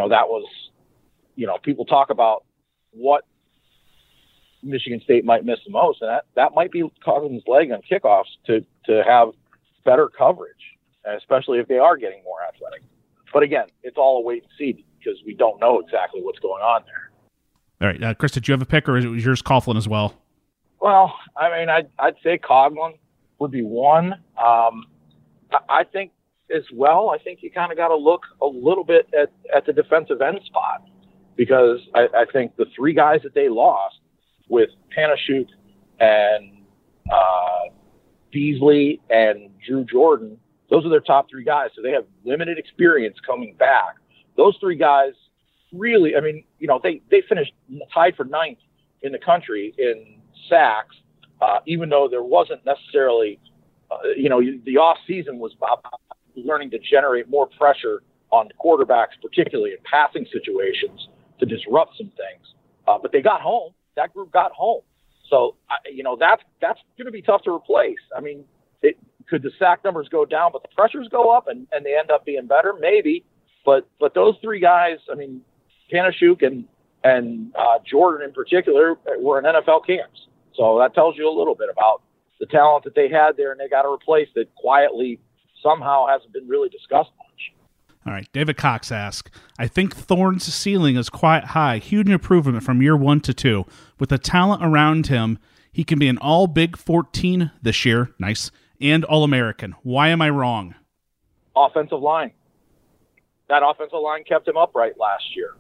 people talk about what Michigan State might miss the most, and that might be Coughlin's leg on kickoffs to have better coverage, especially if they are getting more athletic. But again, it's all a wait and see because we don't know exactly what's going on there. All right, Chris, did you have a pick, or was yours Coughlin as well? Well, I mean, I'd say Coughlin would be one. I think as well, I think you kind of got to look a little bit at the defensive end spot, because I think the three guys that they lost with Panasiuk and Beasley and Drew Jordan, those are their top three guys. So they have limited experience coming back. Those three guys really, I mean, they finished tied for ninth in the country in sacks, even though there wasn't necessarily, the off season was about learning to generate more pressure on quarterbacks, particularly in passing situations, to disrupt some things. But they got home. That group got home. So, that's going to be tough to replace. I mean, could the sack numbers go down, but the pressures go up and they end up being better? Maybe. But those three guys, I mean, Panasiuk and Jordan in particular were in NFL camps. So that tells you a little bit about the talent that they had there, and they got to replace that quietly somehow hasn't been really discussed much. All right, David Cox asks, I think Thorne's ceiling is quite high, huge improvement from year 1 to 2. With the talent around him, he can be an all Big 14 this year, nice, and All-American. Why am I wrong? Offensive line. That offensive line kept him upright last year.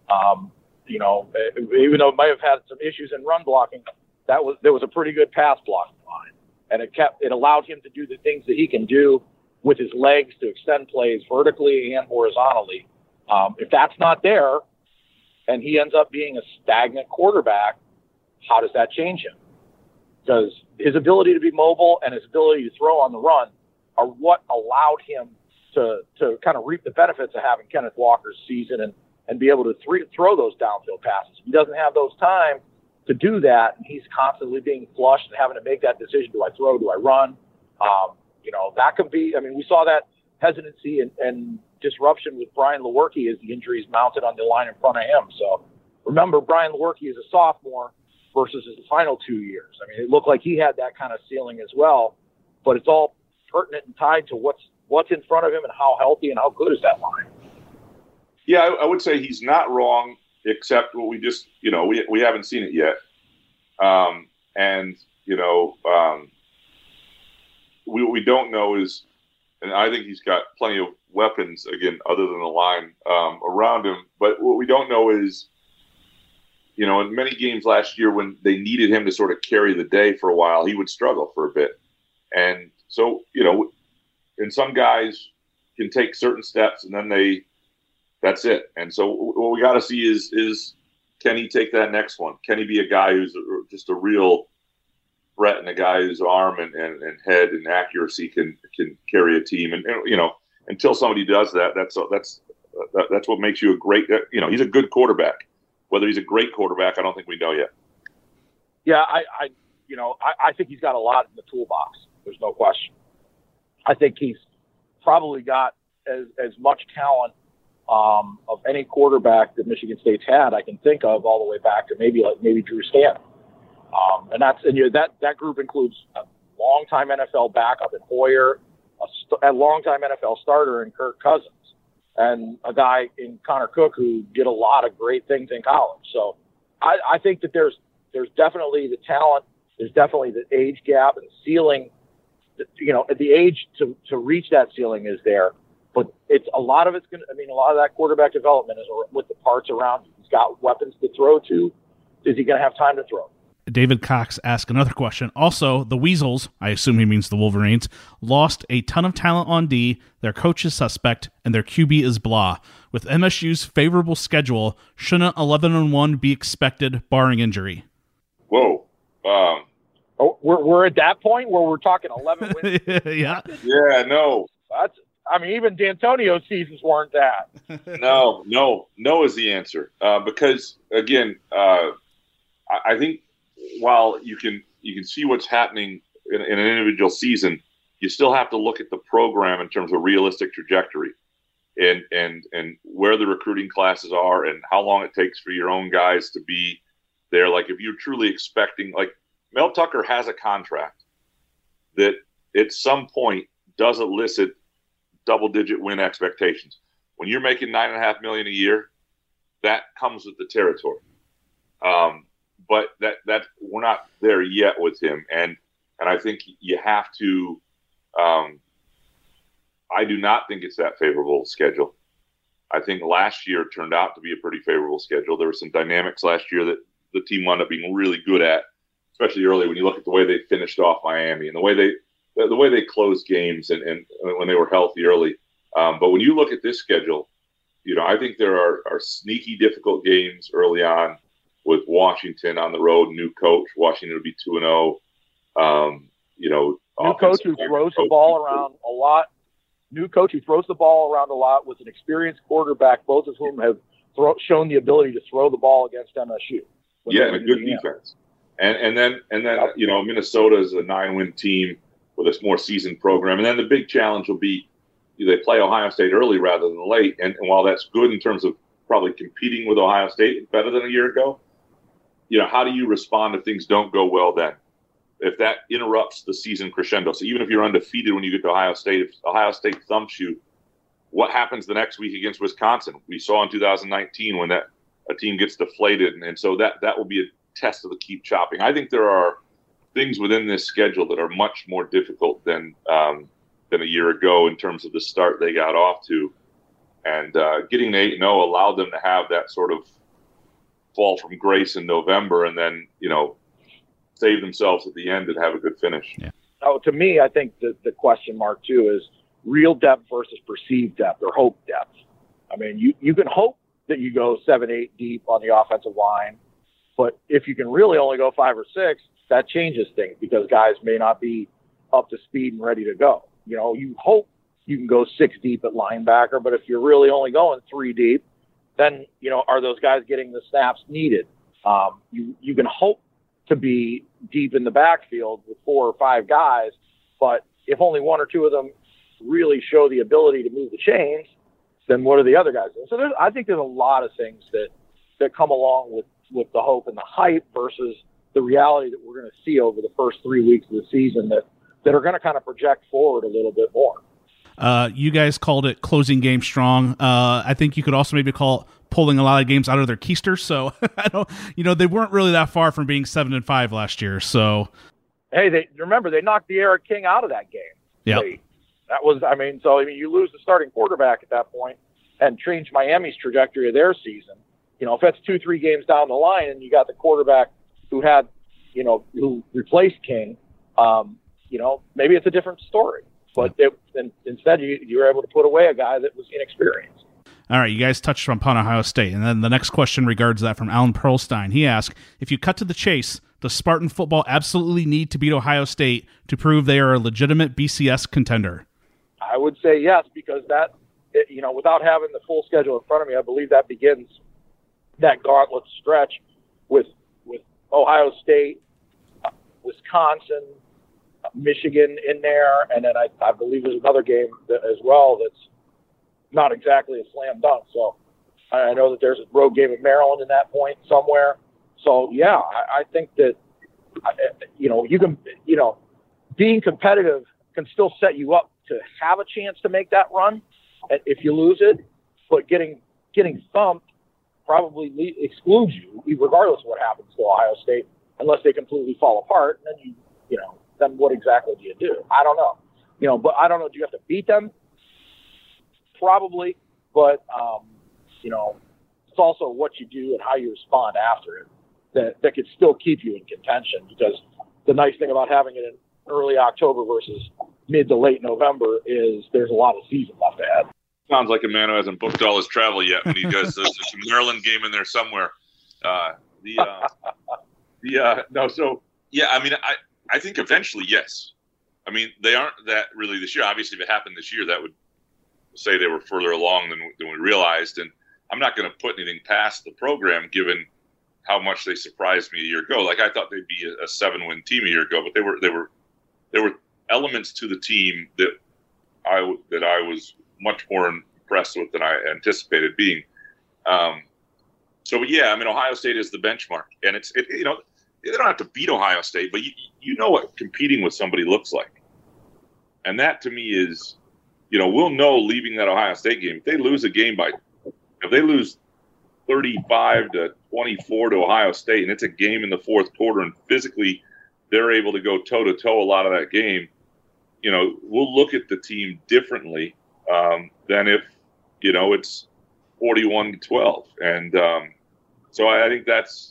Even though it might have had some issues in run blocking, there was a pretty good pass blocking line, and it allowed him to do the things that he can do with his legs to extend plays vertically and horizontally. If that's not there, and he ends up being a stagnant quarterback, how does that change him? Because his ability to be mobile and his ability to throw on the run are what allowed him to kind of reap the benefits of having Kenneth Walker's season and be able to throw those downfield passes. He doesn't have those time to do that, and he's constantly being flushed and having to make that decision: do I throw? Do I run? That could be. I mean, we saw that hesitancy and disruption with Brian Lewerke as the injuries mounted on the line in front of him. So remember, Brian Lewerke is a sophomore versus his final 2 years. I mean, it looked like he had that kind of ceiling as well, but it's all pertinent and tied to what's in front of him and how healthy and how good is that line. Yeah, I would say he's not wrong, except what we just, we haven't seen it yet. What we don't know is, and I think he's got plenty of weapons, again, other than the line around him. But what we don't know is, in many games last year when they needed him to sort of carry the day for a while, he would struggle for a bit. And so, and some guys can take certain steps and then that's it. And so what we got to see is can he take that next one? Can he be a guy who's just a real threat, and a guy whose arm and head and accuracy can carry a team? And until somebody does that, that's what makes you a great. He's a good quarterback. Whether he's a great quarterback, I don't think we know yet. Yeah, I think he's got a lot in the toolbox. There's no question. I think he's probably got as much talent of any quarterback that Michigan State's had, I can think of, all the way back to maybe Drew Stanton. That group includes a longtime NFL backup in Hoyer, a longtime NFL starter in Kirk Cousins, and a guy in Connor Cook who did a lot of great things in college. So I think that there's definitely the talent, there's definitely the age gap and ceiling. The age to reach that ceiling is there, but a lot of that quarterback development is with the parts around you. He's got weapons to throw to. Is he going to have time to throw? David Cox asked another question. Also, the Weasels, I assume he means the Wolverines, lost a ton of talent on D, their coach is suspect, and their QB is blah. With MSU's favorable schedule, shouldn't 11-1 be expected, barring injury? Whoa. We're at that point where we're talking 11 wins? Yeah. Yeah, no. Even D'Antonio's seasons weren't that. No is the answer. Because, again, I think while you can see what's happening in an individual season, you still have to look at the program in terms of realistic trajectory and where the recruiting classes are and how long it takes for your own guys to be there. Like if you're truly expecting, like Mel Tucker has a contract that at some point does elicit double-digit win expectations. When you're making $9.5 million a year, that comes with the territory. But that we're not there yet with him, and I think you have to. I do not think it's that favorable schedule. I think last year turned out to be a pretty favorable schedule. There were some dynamics last year that the team wound up being really good at, especially early when you look at the way they finished off Miami and the way they closed games and when they were healthy early. But when you look at this schedule, I think there are sneaky difficult games early on. With Washington on the road, new coach, Washington would be 2-0. New coach who throws the ball around a lot. New coach who throws the ball around a lot with an experienced quarterback, both of whom have shown the ability to throw the ball against MSU. Yeah, and a good defense. And then Minnesota is a 9-win team with a more seasoned program. And then the big challenge will be they play Ohio State early rather than late. And while that's good in terms of probably competing with Ohio State better than a year ago, how do you respond if things don't go well then? If that interrupts the season crescendo. So even if you're undefeated when you get to Ohio State, if Ohio State thumps you, what happens the next week against Wisconsin? We saw in 2019 when a team gets deflated. And so that will be a test of the keep chopping. I think there are things within this schedule that are much more difficult than a year ago in terms of the start they got off to. And getting to 8-0 allowed them to have that sort of fall from grace in November and then, save themselves at the end and have a good finish. Yeah. Oh, to me, I think the question mark, too, is real depth versus perceived depth or hope depth. I mean, you can hope that you go 7-8 deep on the offensive line, but if you can really only go 5 or 6, that changes things because guys may not be up to speed and ready to go. You hope you can go 6 deep at linebacker, but if you're really only going 3 deep, then, are those guys getting the snaps needed? You can hope to be deep in the backfield with 4 or 5 guys, but if only 1 or 2 of them really show the ability to move the chains, then what are the other guys doing? So I think there's a lot of things that come along with the hope and the hype versus the reality that we're going to see over the first 3 weeks of the season that are going to kind of project forward a little bit more. You guys called it closing game strong. I think you could also maybe call it pulling a lot of games out of their keisters. So I don't, they weren't really that far from being 7-5 last year. So, hey, they knocked the Eric King out of that game. Yeah, that was, you lose the starting quarterback at that point and change Miami's trajectory of their season. If that's 2-3 games down the line and you got the quarterback who had, who replaced King, maybe it's a different story. But instead, you were able to put away a guy that was inexperienced. All right, you guys touched upon Ohio State. And then the next question regards that from Alan Pearlstein. He asked, if you cut to the chase, does Spartan football absolutely need to beat Ohio State to prove they are a legitimate BCS contender? I would say yes, because without having the full schedule in front of me, I believe that begins that gauntlet stretch with Ohio State, Wisconsin, Michigan in there, and then I believe there's another game as well not exactly a slam dunk. So I know that there's a road game of Maryland in that point somewhere. So yeah, I think that you can being competitive can still set you up to have a chance to make that run if you lose it, but getting thumped probably excludes you regardless of what happens to Ohio State, unless they completely fall apart. And then then what exactly do you do? I don't know. But I don't know. Do you have to beat them? Probably, but it's also what you do and how you respond after it that could still keep you in contention. Because the nice thing about having it in early October versus mid to late November is there's a lot of season left ahead. Sounds like a man who hasn't booked all his travel yet when he does there's a Maryland game in there somewhere. I think eventually, yes. I mean, they aren't that really this year. Obviously, if it happened this year, that would say they were further along than we realized. And I'm not going to put anything past the program, given how much they surprised me a year ago. Like, I thought they'd be a 7-win team a year ago, but there were elements to the team that I was much more impressed with than I anticipated being. Ohio State is the benchmark, and they don't have to beat Ohio State, but you know what competing with somebody looks like. And that to me is, we'll know leaving that Ohio State game, if they lose 35-24 to Ohio State, and it's a game in the fourth quarter, and physically they're able to go toe to toe a lot of that game, we'll look at the team differently than if, it's 41-12. And so I think that's,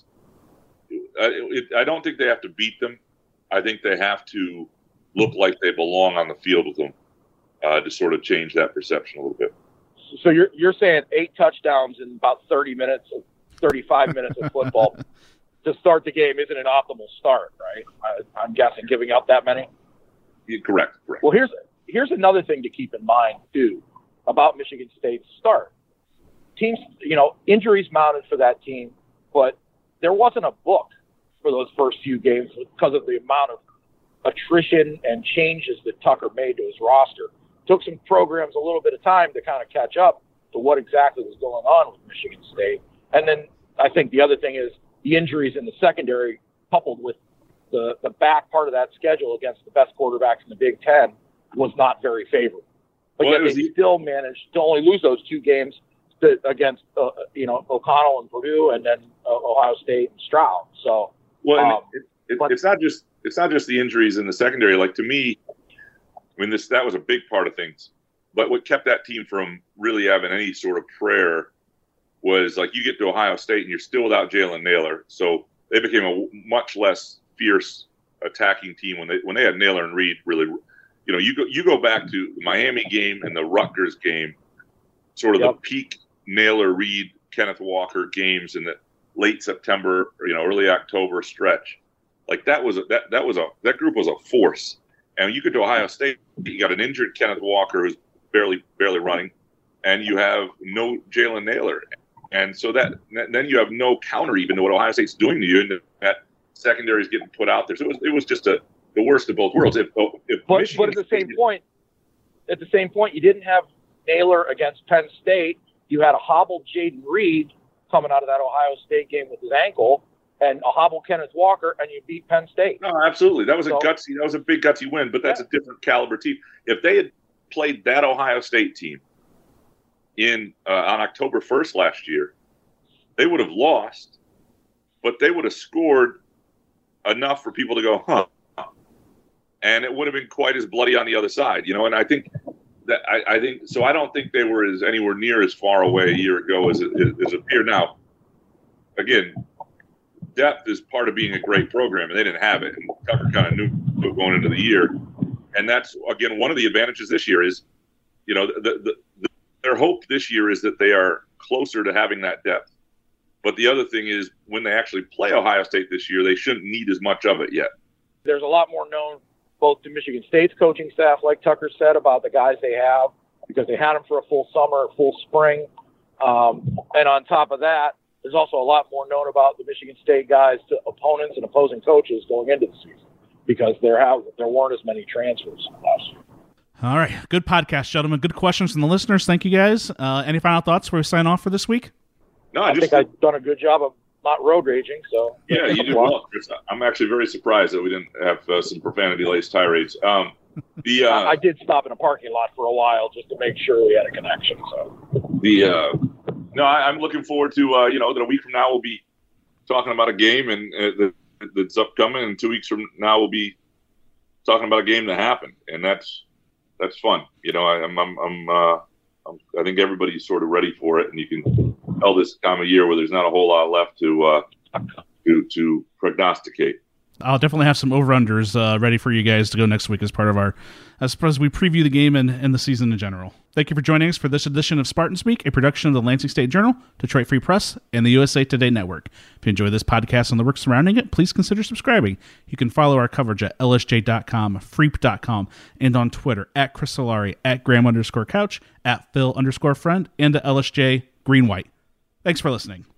I don't think they have to beat them. I think they have to look like they belong on the field with them to sort of change that perception a little bit. So you're saying 8 touchdowns in about 35 minutes of football to start the game isn't an optimal start, right? I'm guessing giving up that many. Yeah, correct. Well, here's another thing to keep in mind too about Michigan State's start. Teams, injuries mounted for that team, but there wasn't a book for those first few games because of the amount of attrition and changes that Tucker made to his roster. Took some programs a little bit of time to kind of catch up to what exactly was going on with Michigan State. And then I think the other thing is the injuries in the secondary coupled with the back part of that schedule against the best quarterbacks in the Big Ten was not very favorable. But yet they still managed to only lose those 2 games against O'Connell and Purdue, and then Ohio State and Stroud. So it's not just the injuries in the secondary. Like, to me, I mean, that was a big part of things. But what kept that team from really having any sort of prayer was, like, you get to Ohio State and you're still without Jalen Nailor, so they became a much less fierce attacking team when they had Nailor and Reed. Really, you go back to the Miami game and the Rutgers game, sort of the peak Nailor, Reed, Kenneth Walker games in the late September, early October stretch. Like, that group was a force. And you get to Ohio State, you got an injured Kenneth Walker who's barely running, and you have no Jalen Nailor. And so then you have no counter even to what Ohio State's doing to you, and that secondary is getting put out there. So it was just the worst of both worlds. But at the same point, you didn't have Nailor against Penn State. You had a hobbled Jaden Reed coming out of that Ohio State game with his ankle, and a hobbled Kenneth Walker, and you beat Penn State. No, absolutely. That was a big gutsy win, but that's a different caliber team. If they had played that Ohio State team on October 1st last year, they would have lost, but they would have scored enough for people to go, huh? And it would have been quite as bloody on the other side, and I think that I think so. I don't think they were anywhere near as far away a year ago as it appeared. Now, again, depth is part of being a great program, and they didn't have it. And Tucker kind of knew going into the year, and that's again one of the advantages this year is, their hope this year is that they are closer to having that depth. But the other thing is, when they actually play Ohio State this year, they shouldn't need as much of it yet. There's a lot more known both to Michigan State's coaching staff, like Tucker said, about the guys they have, because they had them for a full summer, a full spring. And on top of that, there's also a lot more known about the Michigan State guys to opponents and opposing coaches going into the season, because there weren't as many transfers last year. All right. Good podcast, gentlemen. Good questions from the listeners. Thank you, guys. Any final thoughts before we sign off for this week? No, I think I've done a good job of not road raging. So yeah, you did well, Chris. I'm actually very surprised that we didn't have some profanity-laced tirades. I did stop in a parking lot for a while just to make sure we had a connection. So I'm looking forward to that a week from now we'll be talking about a game and that's upcoming, and 2 weeks from now we'll be talking about a game that happened, and that's fun. I think everybody's sort of ready for it, and you can tell this time of year where there's not a whole lot left to prognosticate. I'll definitely have some over-unders ready for you guys to go next week as part of as we preview the game and the season in general. Thank you for joining us for this edition of Spartan Speak, a production of the Lansing State Journal, Detroit Free Press, and the USA Today Network. If you enjoy this podcast and the work surrounding it, please consider subscribing. You can follow our coverage at lsj.com, freep.com, and on Twitter at Chris Solari, at Graham_Couch, at Phil_Friend, and at LSJ Green White. Thanks for listening.